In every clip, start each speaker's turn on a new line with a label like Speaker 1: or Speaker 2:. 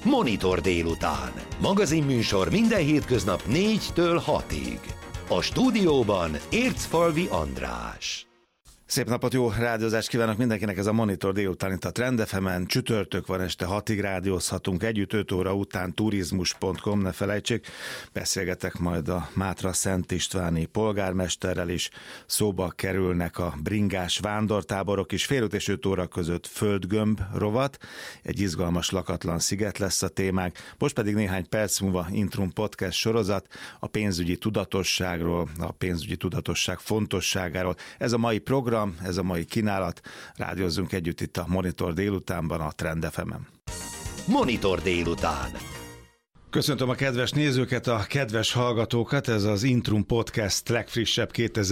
Speaker 1: Monitor délután. Magazinműsor minden hétköznap 4-től 6-ig. A stúdióban Ércfalvi András.
Speaker 2: Szép napot, jó rádiózást kívánok mindenkinek, ez a Monitor délután itt a Trend FM-en. Csütörtök van, este 6-ig rádiózhatunk együtt, 5 óra után turizmus.com, ne felejtsék. Beszélgetek majd a Mátra Szent Istváni polgármesterrel is, szóba kerülnek a bringás vándortáborok is. Fél 5 és 5 óra között Földgömb rovat, egy izgalmas lakatlan sziget lesz a témánk. Most pedig néhány perc múlva Intrum Podcast sorozat a pénzügyi tudatosságról, a pénzügyi tudatosság fontosságáról. Ez a mai program, ez a mai kínálat. Rádiózzunk együtt itt a Monitor délutánban, a Trend FM-en.
Speaker 1: Monitor délután.
Speaker 2: Köszöntöm a kedves nézőket, a kedves hallgatókat, ez az Intrum Podcast legfrissebb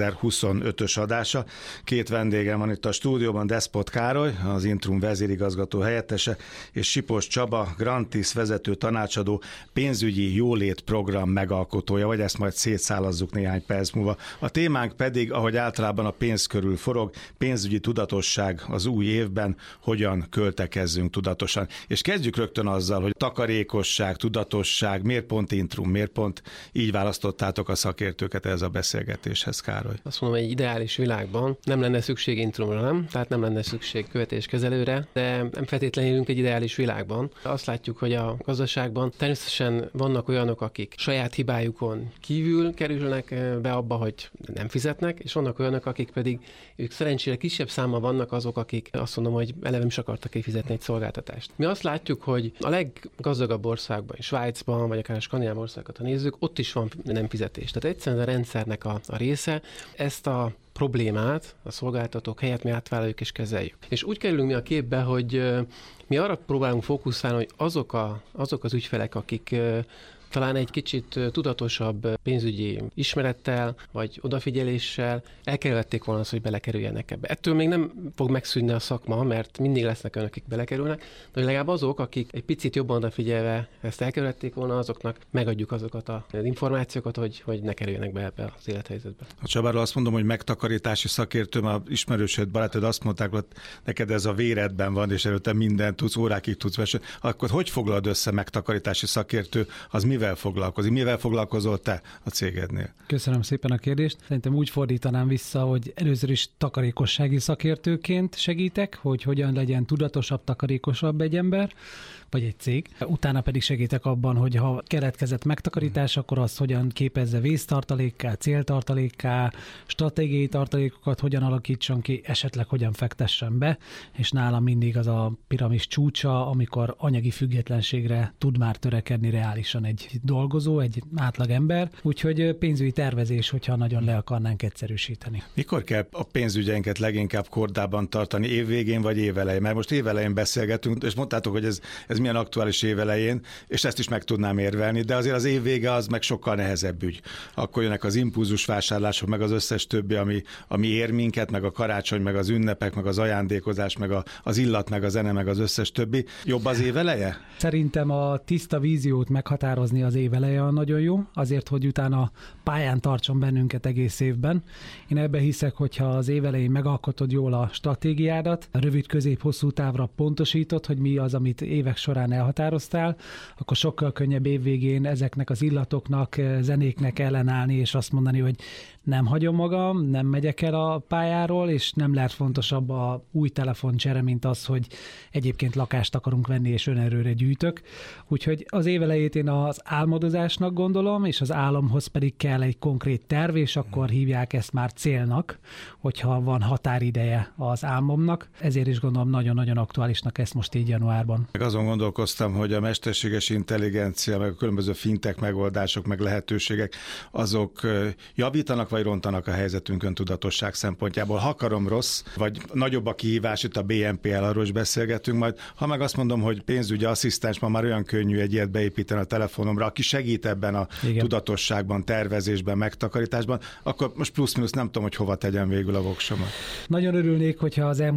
Speaker 2: 2025-ös adása. Két vendégem van itt a stúdióban, Despot Károly, az Intrum vezérigazgató helyettese, és Sipos Csaba, Grantis vezető tanácsadó, pénzügyi jólét program megalkotója, vagy ezt majd szétszálazzuk néhány perc múlva. A témánk pedig, ahogy általában a pénz körül forog, pénzügyi tudatosság az új évben, hogyan költekezzünk tudatosan. És kezdjük rögtön azzal, hogy takarékosság, tudatosság, miért pont Intrum, miért pont így választottátok a szakértőket ehhez a beszélgetéshez, Károly?
Speaker 3: Azt mondom, egy ideális világban nem lenne szükség Intrumra, nem? Tehát nem lenne szükség követéskezelőre, de nem feltétlenül élünk egy ideális világban. Azt látjuk, hogy a gazdaságban természetesen vannak olyanok, akik saját hibájukon kívül kerülnek be abba, hogy nem fizetnek, és vannak olyanok, akik pedig ők szerencsére kisebb számmal vannak azok, akik azt mondom, hogy eleve nem is akartak kifizetni egy szolgáltatást. Mi azt látjuk, hogy a leggazdagabb országban, Svájcban, vagy akár a skandináv országokat, ha nézzük, ott is van nem fizetés. Tehát egyszerűen a rendszernek a része, ezt a problémát a szolgáltatók helyett mi átvállaljuk és kezeljük. És úgy kerülünk mi a képbe, hogy mi arra próbálunk fókuszálni, hogy azok az ügyfelek, akik talán egy kicsit tudatosabb pénzügyi ismerettel, vagy odafigyeléssel elkerülhették volna azt, hogy belekerüljenek ebbe. Ettől még nem fog megszűnni a szakma, mert mindig lesznek önök, akik belekerülnek, de legalább azok, akik egy picit jobban odafigyelve ezt elkerülhették volna, azoknak megadjuk azokat az információkat, hogy ne kerüljenek be ebbe az élethelyzetbe.
Speaker 2: A Csabáról azt mondom, hogy megtakarítási szakértőm, a ismerősöd, barátod azt mondták, hogy neked ez a véredben van, és előtte mindent tudsz, órákig tudsz vesni. Akkor hogy foglalod össze megtakarítási szakértő, az mivel foglalkozik? Mivel foglalkozol te a cégednél?
Speaker 4: Köszönöm szépen a kérdést. Szerintem úgy fordítanám vissza, hogy először is takarékossági szakértőként segítek, hogy hogyan legyen tudatosabb, takarékosabb egy ember, vagy egy cég. Utána pedig segítek abban, hogy ha keletkezett megtakarítás, akkor azt hogyan képezze vésztartalékká, céltartalékká, stratégiai tartalékokat hogyan alakítson ki, esetleg hogyan fektessen be, és nálam mindig az a piramis csúcsa, amikor anyagi függetlenségre tud már törekedni reálisan egy dolgozó, egy átlagember, úgyhogy pénzügyi tervezés, hogyha nagyon le akarnánk egyszerűsíteni.
Speaker 2: Mikor kell a pénzügyeinket leginkább kordában tartani, évvégén vagy évelején? Mert most évelején beszélgetünk, és mondtátok, hogy ez milyen aktuális évelején, és ezt is meg tudnám érvelni, de azért az évvége az meg sokkal nehezebb ügy. Akkor jönnek az impulzus vásárlások, meg az összes többi, ami ér minket, meg a karácsony, meg az ünnepek, meg az ajándékozás, meg az illat, meg a zene, meg az összes többi. Jobb az éveleje?
Speaker 4: Szerintem a tiszta víziót meghatározni az éveleje nagyon jó, azért, hogy utána pályán tartson bennünket egész évben. Én ebben hiszek, hogyha az évelején megalkotod jól a stratégiádat, a rövid, közép, hosszú távra pontosítod, hogy mi az, amit évek során elhatároztál, akkor sokkal könnyebb évvégén ezeknek az illatoknak, zenéknek ellenállni, és azt mondani, hogy nem hagyom magam, nem megyek el a pályáról, és nem lehet fontosabb a új telefoncsere, mint az, hogy egyébként lakást akarunk venni, és önerőre gyűjtök. Úgyhogy az évelejét én az álmodozásnak gondolom, és az álomhoz pedig kell egy konkrét terv, és akkor hívják ezt már célnak, hogyha van határideje az álmomnak. Ezért is gondolom nagyon-nagyon aktuálisnak ezt most így januárban.
Speaker 2: Meg azon gondolkoztam, hogy a mesterséges intelligencia, meg a különböző fintech megoldások, meg lehetőségek, azok javítanak vagy rontanak a helyzetünkön tudatosság szempontjából. Ha akarom rossz, vagy nagyobb a kihívás, itt a BNPL, arról is beszélgetünk majd. Ha meg azt mondom, hogy pénzügyi asszisztens, ma már olyan könnyű egy ilyet beépíteni a telefonomra, aki segít ebben a tudatosságban, tervezésben, megtakarításban, akkor most plusz-minusz nem tudom, hogy hova tegyem végül a voksomat.
Speaker 4: Nagyon örülnék, hogyha az elmúlt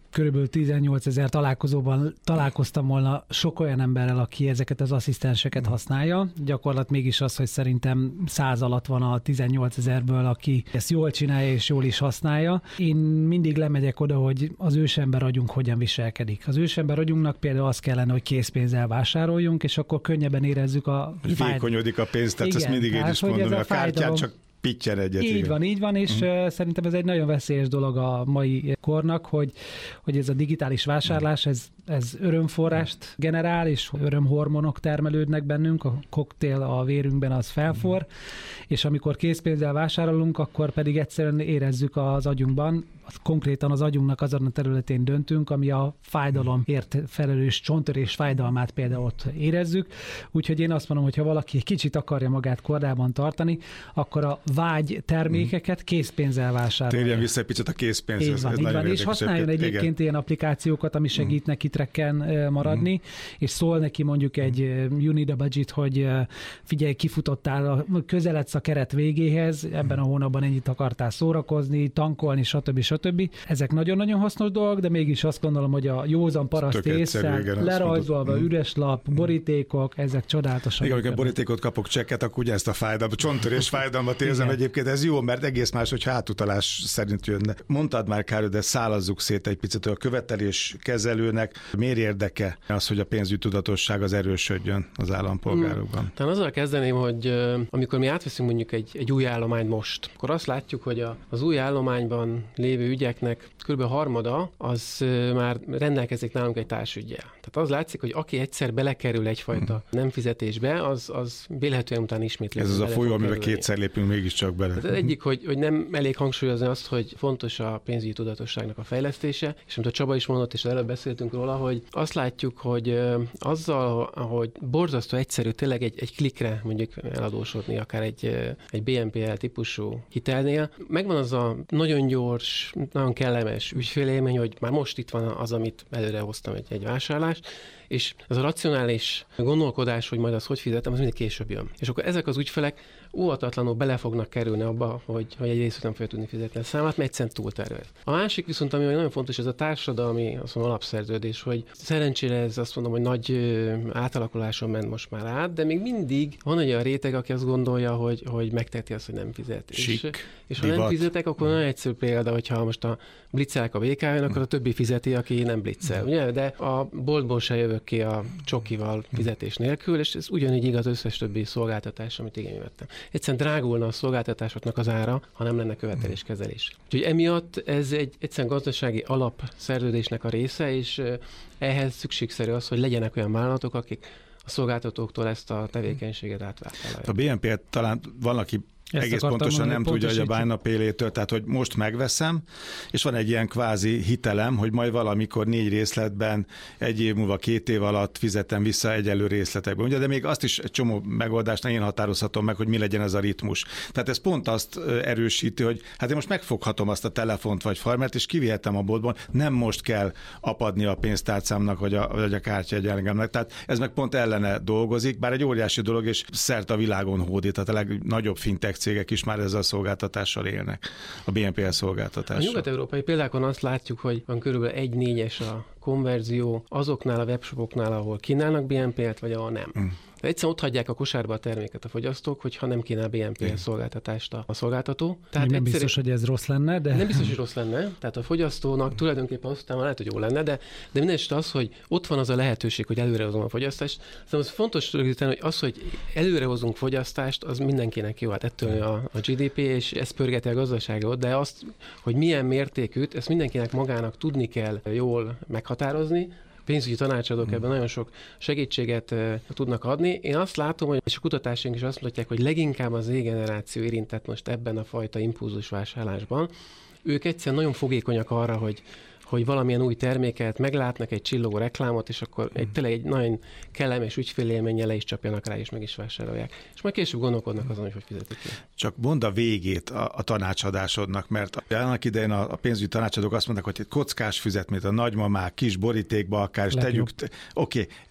Speaker 4: körülbelül 18 000 találkozóban találkoztam volna sok olyan emberrel, aki ezeket az asszisztenseket használja. Gyakorlat mégis az, hogy szerintem 100 alatt van a 18 000-ből, aki ezt jól csinálja és jól is használja. Én mindig lemegyek oda, hogy az ősember agyunk hogyan viselkedik. Az ősember agyunknak például az kellene, hogy készpénzzel vásároljunk, és akkor könnyebben érezzük a
Speaker 2: Vékonyodik a pénz, tehát ezt mindig én is mondom, hogy a kártyán csak pittyen egyet.
Speaker 4: Így van, és szerintem ez egy nagyon veszélyes dolog a mai kornak, hogy ez a digitális vásárlás, ez örömforrást generál, és örömhormonok termelődnek bennünk, a koktél a vérünkben az felforr, és amikor készpénzzel vásárolunk, akkor pedig egyszerűen érezzük az agyunkban, konkrétan az agyunknak azon a területén döntünk, ami a fájdalomért felelős csontörés fájdalmát például ott érezzük. Úgyhogy én azt mondom, hogy ha valaki egy kicsit akarja magát kordában tartani, akkor a vágy termékeket készpénzzel vásárolja.
Speaker 2: Térjen vissza egy picit a készpénzhez.
Speaker 4: Így van. És használjon egyébként ilyen applikációkat, ami segít neki trekken maradni, és szól neki mondjuk egy you need a budget, hogy figyelj, kifutottál, közeledsz a keret végéhez, ebben a hónapban ennyit akartál szórakozni, tankolni, stb. Ezek nagyon-nagyon hasznos dolgok, de mégis azt gondolom, hogy a józan paraszt ésszel, lerajzolva, üres lap, borítékok, ezek csodálatosak.
Speaker 2: Igen, amikor borítékot kapok csekket, akkor ugye ezt a fájdalmat, csontörés fájdalmat érzem egyébként. Ez jó, mert egész más, hogy átutalás szerint jönne. Mondtad már, Károly, de szálazzuk szét egy picit, hogy a követelés kezelőnek miért érdeke az, hogy a pénzügyi tudatosság az erősödjön az állampolgárokban?
Speaker 3: Talán azzal kezdeném, hogy amikor mi átveszünk mondjuk egy új állományt most, akkor azt látjuk, hogy az új állományban lévő ügyeknek kb. Harmada az már rendelkezik nálunk egy társüggyel. Tehát az látszik, hogy aki egyszer belekerül egyfajta nem fizetésbe, az véletlenül után ismétli.
Speaker 2: Ez az a folyó, amiben kétszer lépünk mégiscsak bele.
Speaker 3: Tehát egyik, hogy nem elég hangsúlyozni azt, hogy fontos a pénzügyi tudatosságnak a fejlesztése, és amit a Csaba is mondott, és előbb beszéltünk róla, hogy azt látjuk, hogy azzal, hogy borzasztó egyszerű tényleg egy klikre mondjuk eladósodni, akár egy BNPL típusú hitelnél, megvan az a nagyon gyors, nagyon kellemes ügyfélélmény, hogy már most itt van az, amit előre hoztam egy vásárlást, és az a racionális gondolkodás, hogy majd azt hogy fizetem, az mindig később jön. És akkor ezek az ügyfelek óvatatlanul bele fognak kerülni abba, hogy egy részt nem fogja tudni fizetni a számát, mert egyszerűen túltervez. A másik viszont, ami nagyon fontos, ez a társadalmi alapszerződés, hogy szerencsére ez azt mondom, hogy nagy átalakuláson ment most már át, de még mindig van egy olyan réteg, aki azt gondolja, hogy megteheti azt, hogy nem fizet. És ha nem fizetek, akkor nagyon egyszerű példa, hogyha most a blitzelek a BKV-n, akkor a többi fizeti, aki nem bliccel. Ugye? De a boltból se jövök ki a csokival fizetés nélkül, és ez ugyanígy igaz összes többi szolgáltatás, amit igénybe vettem. Egyszerűen drágulna a szolgáltatásoknak az ára, ha nem lenne követeléskezelés. Úgyhogy emiatt ez egy egyszerűen gazdasági alapszerződésnek a része, és ehhez szükségszerű az, hogy legyenek olyan vállalatok, akik a szolgáltatóktól ezt a tevékenységet átvállalják.
Speaker 2: A BNP talán valaki egész pontosan nem tudja, hogy a Buy Now Pay Later, tehát hogy most megveszem, és van egy ilyen kvázi hitelem, hogy majd valamikor 4 részletben, 1 év múlva, 2 év alatt fizetem vissza egyelő részletekben. Ugye, de még azt is egy csomó megoldásnál én határozhatom meg, hogy mi legyen ez a ritmus. Tehát ez pont azt erősíti, hogy hát én most megfoghatom azt a telefont vagy farmert, és kivihetem a boltban, nem most kell apadni a pénztárcámnak, vagy a kártyaegyenlegemnek. Tehát ez meg pont ellene dolgozik, bár egy óriási dolog, és szerte a világon hódít, tehát a legnagyobb fintech cégek is már ezzel a szolgáltatással élnek, a BNPL szolgáltatással.
Speaker 3: A nyugat-európai példákon azt látjuk, hogy van körülbelül 1/4 a konverzió azoknál a webshopoknál, ahol kínálnak BNPL-t, vagy ahol nem. Egyszerűen ott hagyják a kosárba a terméket a fogyasztók, hogyha nem kínál BNPL szolgáltatást a szolgáltató.
Speaker 4: Tehát nem biztos, hogy ez rossz lenne, de...
Speaker 3: Nem biztos, hogy rossz lenne. Tehát a fogyasztónak tulajdonképpen aztán lehet, hogy jó lenne, de mindenesetre az, hogy ott van az a lehetőség, hogy előrehozom a fogyasztást. Szóval az fontos rögzíteni, hogy az, hogy előrehozunk fogyasztást, az mindenkinek jó. Hát ettől a GDP, és ez pörgeti a gazdaságot, de azt, hogy milyen mértékűt, ezt mindenkinek magának tudni kell jól meghatározni. Pénzügyi tanácsadók ebben nagyon sok segítséget tudnak adni. Én azt látom, hogy és a kutatásaink is azt mutatják, hogy leginkább az Z-generáció érintett most ebben a fajta impulzus vásárlásban. Ők egyszerűen nagyon fogékonyak arra, hogy valamilyen új terméket meglátnak, egy csillogó reklámot, és akkor tényleg egy nagyon kellemes ügyfélélménnyel le is csapjanak rá, és meg is vásárolják. És majd később gondolkodnak azon, hogy fizetik ki.
Speaker 2: Csak mondd a végét a tanácsadásodnak, mert annak idején a pénzügyi tanácsadók azt mondták, hogy egy kockás füzetményt, a nagymamák, kis borítékba akár, és tegyük. Oké,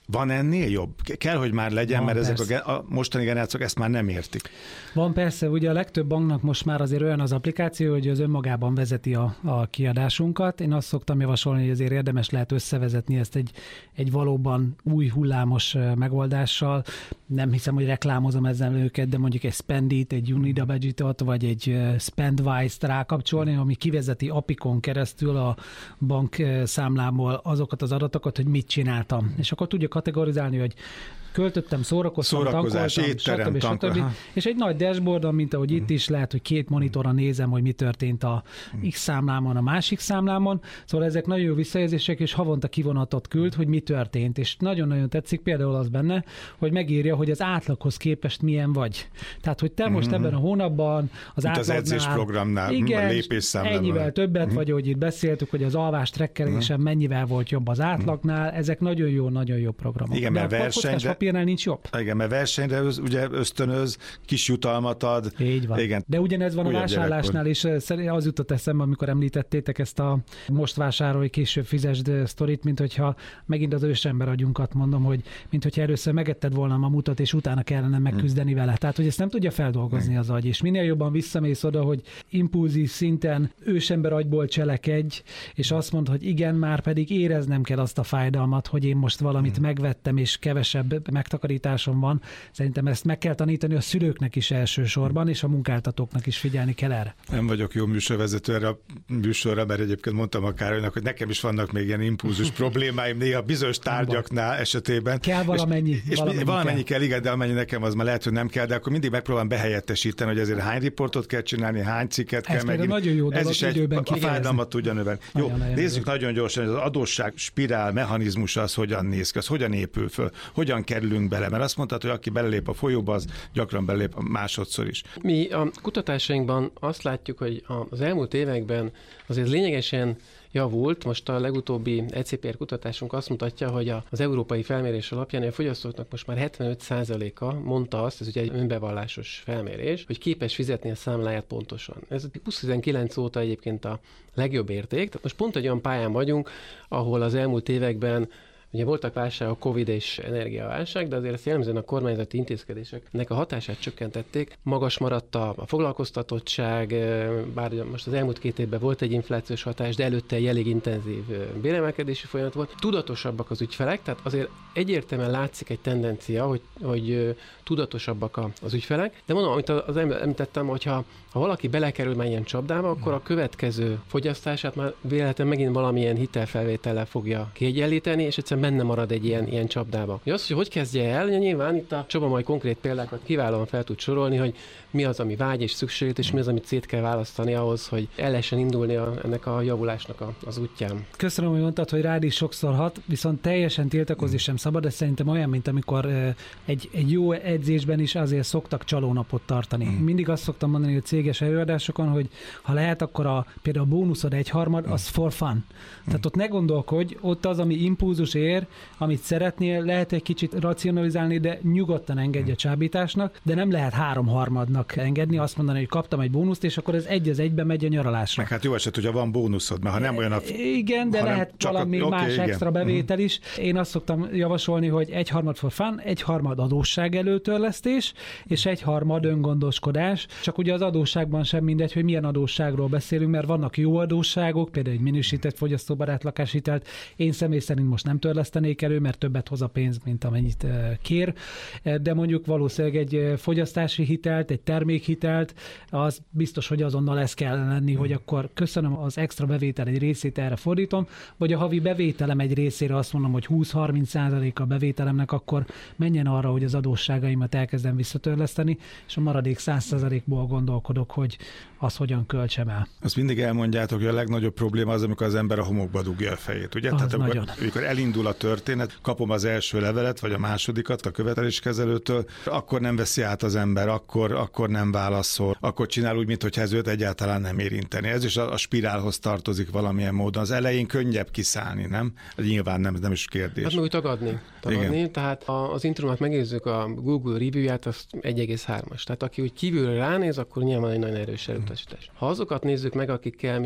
Speaker 2: Van ennél jobb? Kell, hogy már legyen,
Speaker 4: van,
Speaker 2: mert ezek a mostani generációk ezt már nem értik.
Speaker 4: Van persze, ugye a legtöbb banknak most már azért olyan az applikáció, hogy az önmagában vezeti a kiadásunkat. Én azt szoktam javasolni, hogy azért érdemes lehet összevezetni ezt egy valóban új hullámos megoldással. Nem hiszem, hogy reklámozom ezzel őket, de mondjuk egy Spendit, egy Unidabudgetot, vagy egy Spendwise-t rákapcsolni, ami kivezeti API-kon keresztül a bank számlámból azokat az adatokat, hogy mit csináltam. És akkor tudja kategorizálni, hogy költöttem, szórakoztam, tankoltam,
Speaker 2: étterem,
Speaker 4: stb. És egy nagy dashboardon, mint ahogy itt is lehet, hogy 2 monitoron nézem, hogy mi történt a X számlámon, a másik számlámon. Szóval ezek nagyon jó visszajelzések, és havonta kivonatot küld, hogy mi történt. És nagyon-nagyon tetszik például az benne, hogy megírja, hogy az átlaghoz képest milyen vagy. Tehát, hogy te most ebben a hónapban az átlagnál...
Speaker 2: Az edzésprogramnál,
Speaker 4: igen,
Speaker 2: a lépésszámlában.
Speaker 4: Ennyivel többet, vagy hogy itt beszéltük, hogy az alvás trekkelésen mennyivel volt jobb az átlagnál. Ezek nagyon jó programok.
Speaker 2: Igen, mert versenyre...
Speaker 4: Nincs jobb.
Speaker 2: Igen, mert versenyre ugye ösztönöz, kis jutalmat ad.
Speaker 4: Így van. Igen. De ugyanez van a vásárlásnál is. Az jutott eszembe, amikor említettétek ezt a most vásárolj, később fizesd sztorit, mint hogyha megint az ősember agyunkat mondom, hogy mint hogyha először megetted volna a mamutot, és utána kellene megküzdeni vele. Tehát, hogy ezt nem tudja feldolgozni az agy, és minél jobban visszamész oda, hogy impulzív szinten ősember agyból cselekedj, és azt mondd, hogy igen, már pedig éreznem kell azt a fájdalmat, hogy én most valamit megvettem, és kevesebb megtakarításom van. Szerintem ezt meg kell tanítani a szülőknek is elsősorban, és a munkáltatóknak is figyelni kell erre.
Speaker 2: Nem vagyok jó műsorvezető erre a műsorra, mert egyébként mondtam a Károlynak, hogy nekem is vannak még ilyen impulzus problémáim néha bizonyos tárgyaknál esetében.
Speaker 4: Kell valamennyi.
Speaker 2: És valamennyi kell, igen, de amennyi nekem az már lehet, hogy nem kell, de akkor mindig megpróbálom behelyettesíteni, hogy ezért hány riportot kell csinálni, hány cikket kell megírni.
Speaker 4: Nagyon jó dolog,
Speaker 2: ez is a fájdalmat tudja növelni. Jó, nézzük nagyon gyorsan, hogy az adósság spirál mechanizmusa az hogyan néz ki, az hogyan épül föl, hogyan kerülünk bele, mert azt mondtad, hogy aki belelép a folyóba, az gyakran belép a másodszor is.
Speaker 3: Mi a kutatásainkban azt látjuk, hogy az elmúlt években azért lényegesen javult. Most a legutóbbi ECPR kutatásunk azt mutatja, hogy az európai felmérés alapján a fogyasztóknak most már 75%-a mondta azt, ez ugye egy önbevallásos felmérés, hogy képes fizetni a számláját pontosan. Ez 2019 óta egyébként a legjobb érték. Tehát most pont egy olyan pályán vagyunk, ahol az elmúlt években ugye voltak válságok, Covid és energiaválság, de azért ezt jellemzően a kormányzati intézkedéseknek a hatását csökkentették. Magas maradt a foglalkoztatottság, bár most az elmúlt 2 évben volt egy inflációs hatás, de előtte egy elég intenzív béremelkedési folyamat volt. Tudatosabbak az ügyfelek, tehát azért egyértelműen látszik egy tendencia, hogy tudatosabbak az ügyfelek. De mondom, amit az említettem, hogyha valaki belekerül már ilyen csapdába, akkor a következő fogyasztását már véletlenül megint valamilyen hitelfelvétellel fogja kiegyenlíteni, és egyszerűen benne marad egy ilyen csapdába. Az, hogy kezdje el, nyilván itt a Csaba majd konkrét példákat kiválóan fel tud sorolni, hogy mi az, ami vágy és szükséglet, és mi az, amit szét kell választani ahhoz, hogy el lehessen indulni ennek a javulásnak az útján.
Speaker 4: Köszönöm, hogy mondtad, hogy rád is sokszor hat, viszont teljesen tiltakozni sem szabad, de szerintem olyan, mint amikor egy jó edzésben is azért szoktak csalónapot tartani. Mindig azt szoktam mondani a céges előadásokon, hogy ha lehet, akkor például a bónuszod 1/3, az for fun. Tehát ott ne gondolkodj, ott az, ami impulzus ér, amit szeretnél, lehet egy kicsit racionalizálni, de nyugodtan engedj a csábításnak, de nem lehet 3/3 engedni, azt mondani, hogy kaptam egy bónuszt, és akkor ez 1/1 megy a nyaralásra.
Speaker 2: Meg hát jó eset, hogyha van bónuszod, mert ha nem olyan
Speaker 4: igen, de lehet valami más
Speaker 2: igen.
Speaker 4: extra bevétel is. Én azt szoktam javasolni, hogy 1/3 for fun, 1/3 adósság előtörlesztés, és 1/3 öngondoskodás. Csak ugye az adósságban sem mindegy, hogy milyen adósságról beszélünk, mert vannak jó adósságok, például egy minősített fogyasztóbarát lakáshitelt. Én személy szerint most nem törlesztenék elő, mert többet hoz a pénz, mint amennyit kér, de mondjuk valószínűleg egy fogyasztási hitelt, egy termékhitelt, az biztos, hogy azonnal ez kell lenni, hogy akkor köszönöm az extra bevétel egy részét, erre fordítom, vagy a havi bevételem egy részére azt mondom, hogy 20-30% a bevételemnek, akkor menjen arra, hogy az adósságaimat elkezdem visszatörleszteni, és a maradék 100%-ból gondolkodok, hogy az hogyan költsem el.
Speaker 2: Azt mindig elmondjátok, hogy a legnagyobb probléma az, amikor az ember a homokba dugja a fejét, ugye? Tehát amikor elindul a történet, kapom az első levelet, vagy a másodikat a követeléskezelőtől, akkor nem veszi át az ember, akkor nem válaszol, akkor csinál úgy, mintha ez őt egyáltalán nem érinteni. Ez is a spirálhoz tartozik valamilyen módon. Az elején könnyebb kiszállni, nem? Nyilván nem is kérdés.
Speaker 3: Hát úgy tagadni. Tehát az Intrumnak megnézzük a Google review-ját, az 1,3-as. Tehát aki úgy kívülről ránéz, akkor nyilván egy nagyon erős elutasítás. Ha azokat nézzük meg, akikkel mi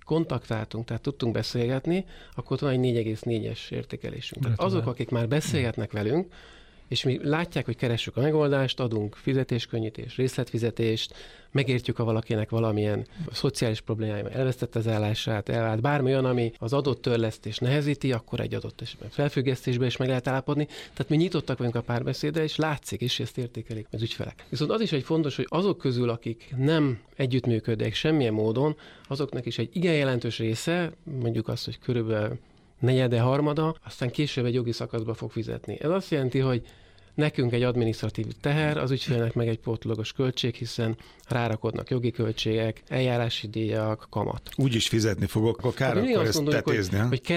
Speaker 3: kontaktáltunk, tehát tudtunk beszélgetni, akkor van egy 4,4-es értékelésünk. Tehát azok, akik már beszélgetnek velünk, és mi látják, hogy keressük a megoldást, adunk fizetéskönnyítést, részletfizetést, megértjük, ha valakinek valamilyen szociális problémája, elvesztette az állását, elvált bármi olyan, ami az adott törlesztés nehezíti, akkor egy adott esetben felfüggesztésbe is meg lehet állapodni. Tehát mi nyitottak vagyunk a párbeszédre, és látszik is, ezt értékelik az ügyfelek. Viszont az is egy fontos, hogy azok közül, akik nem együttműködnek semmilyen módon, azoknak is egy igen jelentős része, mondjuk azt, hogy körülbelül negyede, harmada, aztán később egy jogi szakaszba fog fizetni. Ez azt jelenti, hogy nekünk egy adminisztratív teher, az ügyfélnek meg egy pótlagos költség, hiszen rárakodnak jogi költségek, eljárási díjak, kamat.
Speaker 2: Úgy is fizetni fogok, akkor kár akkor ezt tetézni.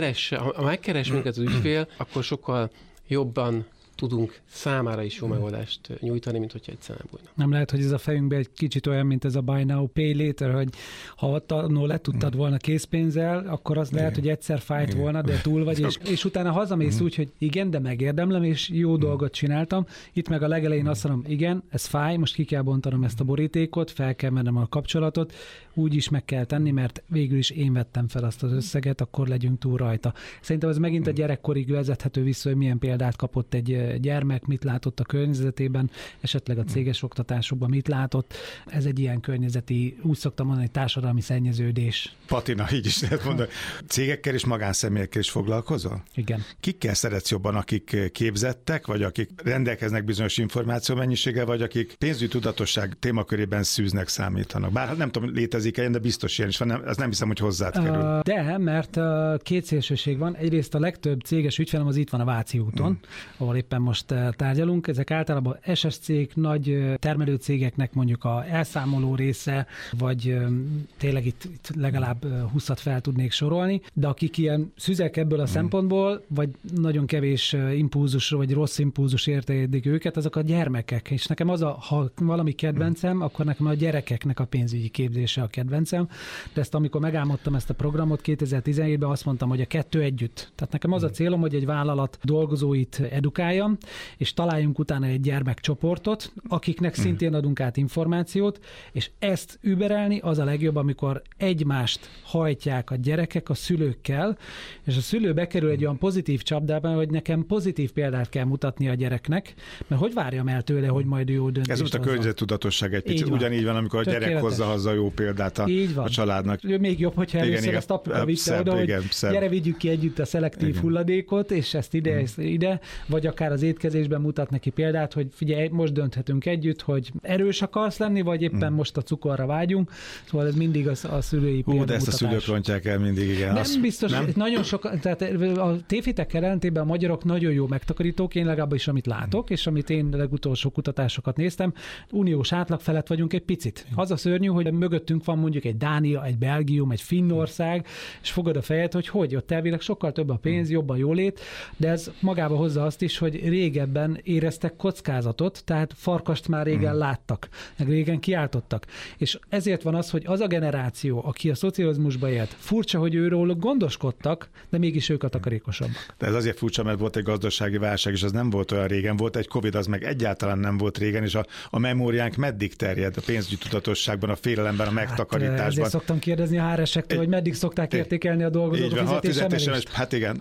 Speaker 3: Ha megkeres minket az ügyfél, akkor sokkal jobban tudunk számára is jó megoldást nyújtani, mint hogyha egyszer nem bújna.
Speaker 4: Nem lehet, hogy ez a fejünkben egy kicsit olyan, mint ez a buy now, pay later, hogy ha le tudtad volna készpénzzel, akkor az lehet, hogy egyszer fájt volna, de túl vagy, és utána hazamész úgy, hogy igen, de megérdemlem, és jó dolgot csináltam. Itt meg a legelején azt mondom, igen, ez fáj, most ki kell bontanom ezt a borítékot, fel kell mennem a kapcsolatot, úgy is meg kell tenni, mert végül is én vettem fel azt az összeget, akkor legyünk túl rajta. Szerintem ez megint a gyerekkorig vezethető vissza, hogy milyen példát kapott egy gyermek, mit látott a környezetében, esetleg a céges oktatásokban mit látott. Ez egy ilyen környezeti, úgy szoktam mondani, társadalmi szennyeződés.
Speaker 2: Patina, így is lehet mondani. Cégekkel és magánszemélyekkel is foglalkozol?
Speaker 4: Igen.
Speaker 2: Kikkel szeretsz jobban, akik képzettek, vagy akik rendelkeznek bizonyos információ mennyiséggel, vagy akik pénzügyi tudatosság témakörében szűznek, számítanak? Bár nem tudom, létezik ilyen, de biztos ilyen is van, az nem hiszem, hogy hozzád kerül.
Speaker 4: De, mert két szélsőség van. Egyrészt a legtöbb céges ügyfelem az itt van a Váci úton, ahol éppen most tárgyalunk. Ezek általában SSC-k, nagy termelőcégeknek mondjuk a elszámoló része, vagy tényleg itt legalább 20-at fel tudnék sorolni, de akik ilyen szüzek ebből a szempontból, vagy nagyon kevés impulzus, vagy rossz impulzus érték őket, azok a gyermekek. És nekem ha valami kedvencem, akkor nekem a gyerekeknek a pénzügyi képzése a kedvencem, de ezt amikor megálmodtam ezt a programot 2017-ben, azt mondtam, hogy a kettő együtt. Tehát nekem az a célom, hogy egy vállalat dolgozóit edukáljam, és találjunk utána egy gyermekcsoportot, akiknek szintén adunk át információt, és ezt überelni az a legjobb, amikor egymást hajtják a gyerekek a szülőkkel, és a szülő bekerül egy olyan pozitív csapdába, hogy nekem pozitív példát kell mutatni a gyereknek, mert hogy várjam el tőle, hogy majd jó döntést
Speaker 2: Ez most a környezettudatosság egy picit, ugyanígy van, amikor a gyerek hozza haza jó példát a családnak.
Speaker 4: Még jobb, hogyha először ezt apuka vitte oda, hogy gyere, vigyük ki együtt a szelektív hulladékot, és ezt ide, vagy akár az étkezésben mutat neki példát, hogy figyelj, most dönthetünk együtt, hogy erős akarsz lenni, vagy éppen most a cukorra vágyunk. Szóval ez mindig a szülői példamutatás.
Speaker 2: De ezt a szülők rontják el mindig, igen.
Speaker 4: Nem biztos, nem? Nagyon sok, tehát a tévhitek ellentétben a magyarok nagyon jó megtakarítók, én legalábbis amit látok, és amit én legutolsó kutatásokat néztem, uniós átlag felett vagyunk egy picit. Az a szörnyű, hogy mögöttünk van mondjuk egy Dánia, egy Belgium, egy Finnország, és fogod a fejed, hogy ott elvileg sokkal több a pénz, jobb a jólét, de ez magába hozza azt is, hogy régebben éreztek kockázatot, tehát farkast már régen láttak, meg régen kiáltottak. És ezért van az, hogy az a generáció, aki a szocializmusba élt, furcsa, hogy őről gondoskodtak, de mégis ők a takarékosabbak.
Speaker 2: De ez azért furcsa, mert volt egy gazdasági válság, és az nem volt olyan régen, volt egy Covid, az meg egyáltalán nem volt régen, és a memóriánk meddig terjed a pénzügyi tudatosságban, a félelemben, a megtakarításban.
Speaker 4: Ezért szoktam kérdezni a HR-esektől, hogy meddig szokták értékelni a dolgozók
Speaker 2: fizetésemelést. Hát igen,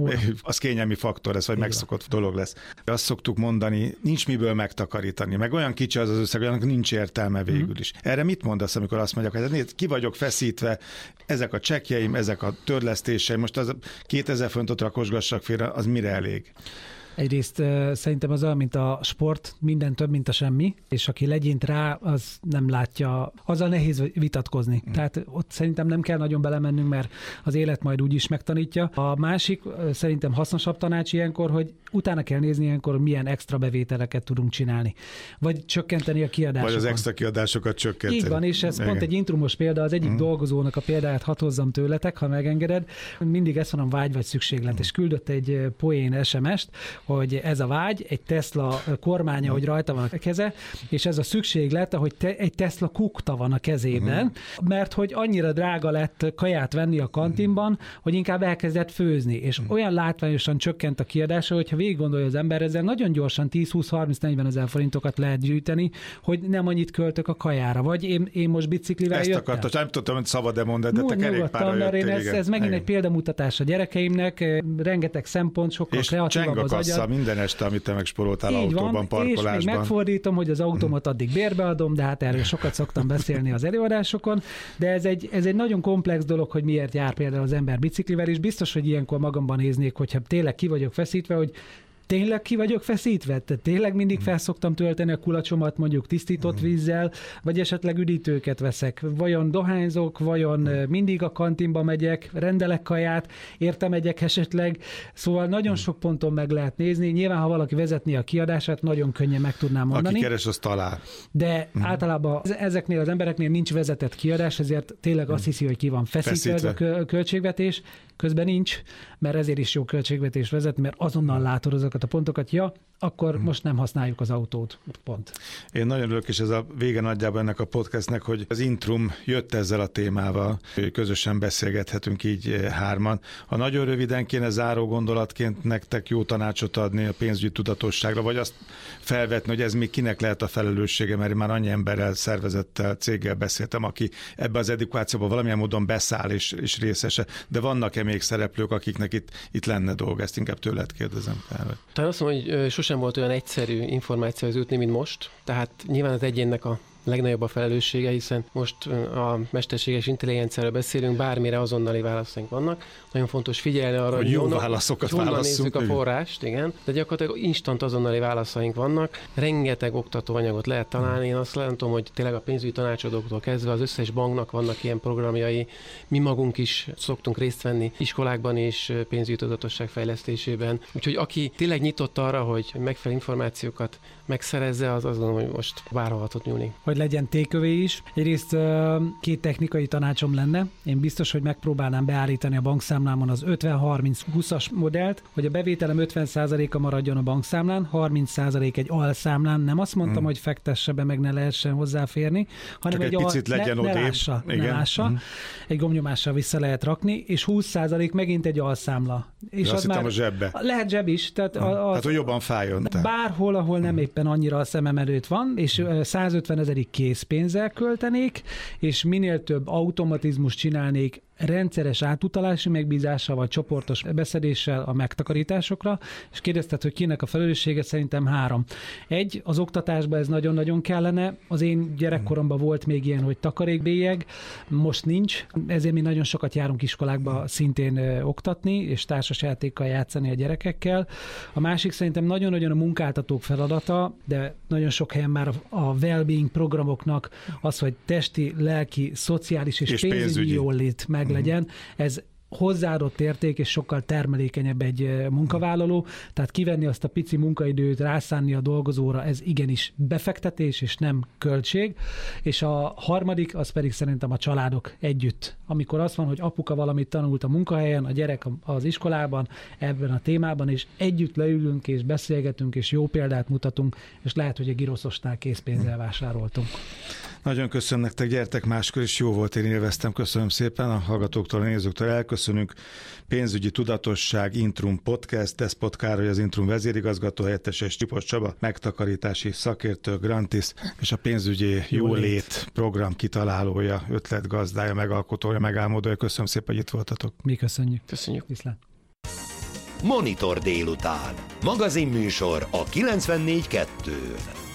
Speaker 2: az kényelmi faktor, ez vagy megszokott dolog lesz. Azt szoktuk mondani, nincs miből megtakarítani, meg olyan kicsi az összeg, olyanok nincs értelme végül is. Erre mit mondasz, amikor azt mondják, hogy nézd, ki vagyok feszítve, ezek a csekkjeim, ezek a törlesztéseim, most az 2000 forintot rakosgassak félre, az mire elég?
Speaker 4: Egyrészt szerintem az olyan, mint a sport, minden több, mint a semmi, és aki legyint rá, az nem látja, azzal nehéz vitatkozni. Tehát ott szerintem nem kell nagyon belemennünk, mert az élet majd úgy is megtanítja. A másik szerintem hasznosabb tanács ilyenkor, hogy utána kell nézni ilyenkor, milyen extra bevételeket tudunk csinálni. Vagy csökkenteni a kiadásokat.
Speaker 2: Vagy az extra kiadásokat csökkenteni.
Speaker 4: Így van, és ez pont egy intrumos példa, az egyik dolgozónak a példáját hadd hozzam tőletek, ha megengeded. Mindig ezt mondom, vágy vagy szükséglet, és küldött egy poén SMS-t, hogy ez a vágy, egy Tesla kormánya, hogy rajta van a keze, és ez a szükséglet, hogy egy Tesla kukta van a kezében, mert hogy annyira drága lett kaját venni a kantinban, hogy inkább elkezdett főzni, és olyan látványosan csökkent a kiadása, hogyha végig gondolja az ember, ezzel nagyon gyorsan 10-20-30-40 ezer forintokat lehet gyűjteni, hogy nem annyit költök a kajára, vagy én most biciklivel jöttem.
Speaker 2: Ezt akartam, nem tudtam, hogy szabad-e mondani, de te kerékpárral jöttél.
Speaker 4: Ez megint egy példamutatás a gyerekeimnek, rengeteg szempont, sokkal kreatívabb az agyad.
Speaker 2: És minden este, amit te megsporoltál autóban, parkolásban.
Speaker 4: És még megfordítom, hogy az autómat addig bérbeadom, de hát erről sokat szoktam beszélni az előadásokon, de ez egy nagyon komplex dolog, hogy miért jár például az ember biciklivel, és biztos, hogy ilyenkor magamban néznék, hogyha tényleg ki vagyok feszítve, hogy tényleg ki vagyok feszítve? Tehát tényleg mindig felszoktam tölteni a kulacsomat mondjuk tisztított vízzel, vagy esetleg üdítőket veszek. Vajon dohányzok, vajon mindig a kantinba megyek, rendelek kaját, érte megyek esetleg. Szóval nagyon sok ponton meg lehet nézni. Nyilván, ha valaki vezetné a kiadását, nagyon könnyen meg tudnám mondani.
Speaker 2: Aki keres, az talál.
Speaker 4: De általában ezeknél az embereknél nincs vezetett kiadás, ezért tényleg azt hiszi, hogy ki van feszítve ez a költségvetés. Közben nincs, mert ezért is jó költségvetés vezet, mert azonnal látod azokat a pontokat, akkor most nem használjuk az autót. Pont.
Speaker 2: Én nagyon örülök, és ez a vége nagyjából ennek a podcastnek, hogy az Intrum jött ezzel a témával, közösen beszélgethetünk így hárman. Ha nagyon röviden kéne záró gondolatként nektek jó tanácsot adni a pénzügyi tudatosságra, vagy azt felvetni, hogy ez még kinek lehet a felelőssége, mert én már annyi emberrel, szervezettel, céggel beszéltem, aki ebbe az edukációba valamilyen módon beszáll és részese, de vannak-e még szereplők, akiknek itt lenne dolga? Ezt inkább tőled kérdezem.
Speaker 3: Tehát azt mondom, hogy sosem volt olyan egyszerű információhoz jutni, mint most. Tehát nyilván az egyénnek a legnagyobb a felelőssége, hiszen most a mesterséges intelligenciáról beszélünk, bármire azonnali válaszaink vannak. Nagyon fontos figyelni arra, hogy
Speaker 2: jó válaszokat válasszunk.
Speaker 3: Nézzük a forrást, igen. De gyakorlatilag instant azonnali válaszaink vannak. Rengeteg oktatóanyagot lehet találni. Én azt látom, hogy tényleg a pénzügyi tanácsadóktól kezdve az összes banknak vannak ilyen programjai. Mi magunk is szoktunk részt venni iskolákban és pénzügyi tudatosság fejlesztésében. Úgyhogy aki tényleg nyitott arra, hogy megfelelő információkat megszerezze, az azt gondolom, hogy most bárhol tud nyúlni.
Speaker 4: Hogy legyen takeaway is. Egyrészt 2 technikai tanácsom lenne. Én biztos, hogy megpróbálnám beállítani a bankszámlámon az 50-30-20-as modellt, hogy a bevételem 50%-a maradjon a bankszámlán, 30% egy alszámlán. Nem azt mondtam, hogy fektesse be, meg ne lehessen hozzáférni, hanem
Speaker 2: egy picit legyen
Speaker 4: ne lássa. Egy gombnyomással vissza lehet rakni, és 20% megint egy alszámla. És
Speaker 2: azt hittem a zsebbe.
Speaker 4: Lehet zseb is. Tehát
Speaker 2: hogy jobban fájjon.
Speaker 4: Bárhol, ahol nem éppen annyira a szemem előtt van, és 150 000 készpénzzel költenék, és minél több automatizmus csinálnék rendszeres átutalási megbízással vagy csoportos beszedéssel a megtakarításokra, és kérdezted, hogy kinek a felelőssége, szerintem 3. 1, az oktatásban ez nagyon-nagyon kellene. Az én gyerekkoromban volt még ilyen, hogy takarékbélyeg, most nincs, ezért mi nagyon sokat járunk iskolákba szintén oktatni, és társasjátékkal játszani a gyerekekkel. A másik szerintem nagyon-nagyon a munkáltatók feladata, de nagyon sok helyen már a well-being programoknak az, hogy testi, lelki, szociális és pénzügyi jólét meg legyen. Ez hozzáadott érték, és sokkal termelékenyebb egy munkavállaló, tehát kivenni azt a pici munkaidőt, rászánni a dolgozóra, ez igenis befektetés, és nem költség. És a harmadik, az pedig szerintem a családok együtt. Amikor azt van, hogy apuka valamit tanult a munkahelyen, a gyerek az iskolában, ebben a témában, és együtt leülünk, és beszélgetünk, és jó példát mutatunk, és lehet, hogy a giroszosnál készpénzzel vásároltunk.
Speaker 2: Nagyon köszönöm nektek, gyertek máskor, és jó volt, én élveztem. Köszönöm szépen a hallgatóktól, a nézőktől. Elköszönünk. Pénzügyi tudatosság, Intrum Podcast, Despot Károly, az Intrum vezérigazgató helyettes, és Csipos Csaba, megtakarítási szakértő, Grantis, és a pénzügyi jólét program kitalálója, ötletgazdája, megalkotója, megálmodója. Köszönöm szépen, hogy itt voltatok.
Speaker 4: Mi köszönjük.
Speaker 3: Köszönjük.
Speaker 4: Viszlát.
Speaker 1: Monitor délután. Magazinműsor a 94.2-n.